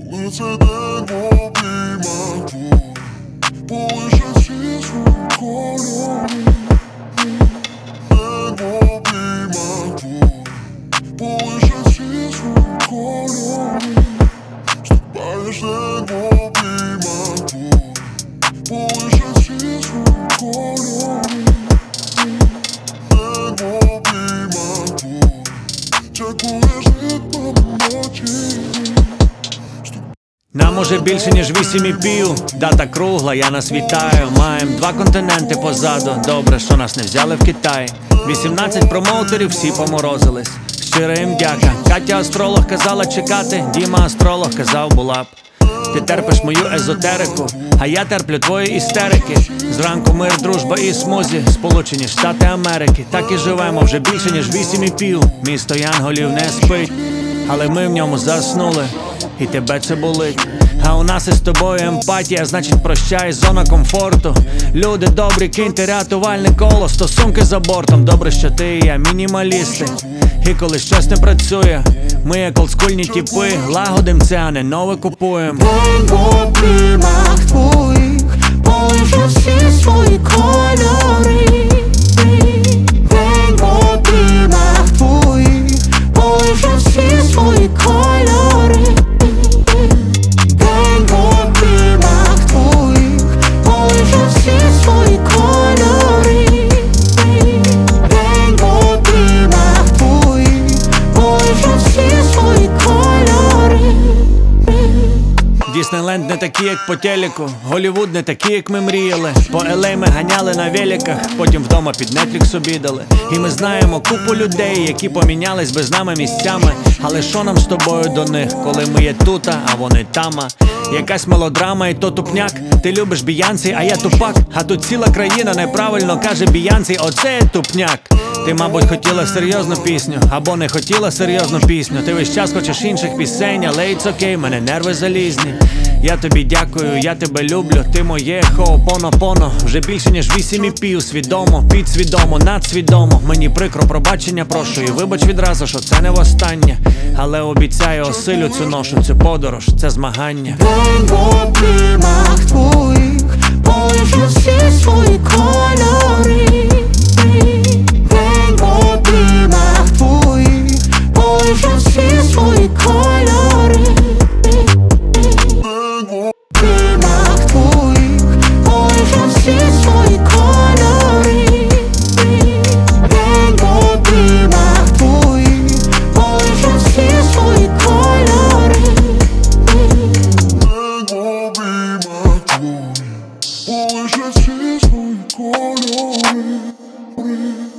коли це день в обіймах твоїх, полише всі свої кольори. День в обіймах твоїх, полише всі свої кольори. Ступаєш день в обіймах твоїх, полише всі свої кольори. День в обіймах твоїх, чекуєш ритмом ночі. Нам уже більше ніж 8,5. Дата кругла, я нас вітаю. Маєм 2 континенти позаду. Добре, що нас не взяли в Китай. 18 промоутерів, всі поморозились. Щира їм дяка. Катя астролог казала чекати. Діма астролог казав була б. Ти терпиш мою езотерику, а я терплю твої істерики. Зранку мир, дружба і смузі, Сполучені Штати Америки. Так і живемо вже більше ніж 8,5. Місто янголів не спить, але ми в ньому заснули, і тебе це болить. А у нас із тобою емпатія, значить прощай, зона комфорту. Люди добрі, киньте рятувальне коло, стосунки за бортом. Добре, що ти і я мінімалісти. І коли щось не працює, ми як олдскульні тіпи, лагодим це, а не нове купуєм. День в обіймах твоїх, полише всі свої кольори. День в обіймах твоїх, полише всі свої кольори. День в обіймах твоїх, полише всі свої кольори. День в обіймах твоїх, полише всі свої кольори. Діснейленд не такі, як по телеку, Голлівуд не такі, як ми мріяли. По LA ми ганяли на великах, потім вдома під Netflix обідали. І ми знаємо купу людей, які помінялись би з нами місцями. Але що нам з тобою до них, коли ми є тута, а вони тама? Якась мелодрама і то тупняк. Ти любиш Біянсі, а я тупак. А тут ціла країна неправильно каже Біянсі, оце тупняк. Ти, мабуть, хотіла серйозну пісню, або не хотіла серйозну пісню. Ти весь час хочеш інших пісень, але it's окей, мене нерви залізні. Я тобі дякую, я тебе люблю, ти моє хоопоно-поно. Вже більше ніж 8,5, свідомо, підсвідомо, надсвідомо. Мені прикро, пробачення прошу, і вибач відразу, що це не востаннє. Але обіцяю, осилю цю ношу, цю подорож, це змагання. День в обіймах твоїх, полише всі свої кольори. День в обіймах твоїх, полише всі свої кольори. День в Обіймах твоїх, полише всі свої кольори. День в обіймах твоїх, полише всі свої кольори. День в обіймах твоїх, полише всі свої кольори.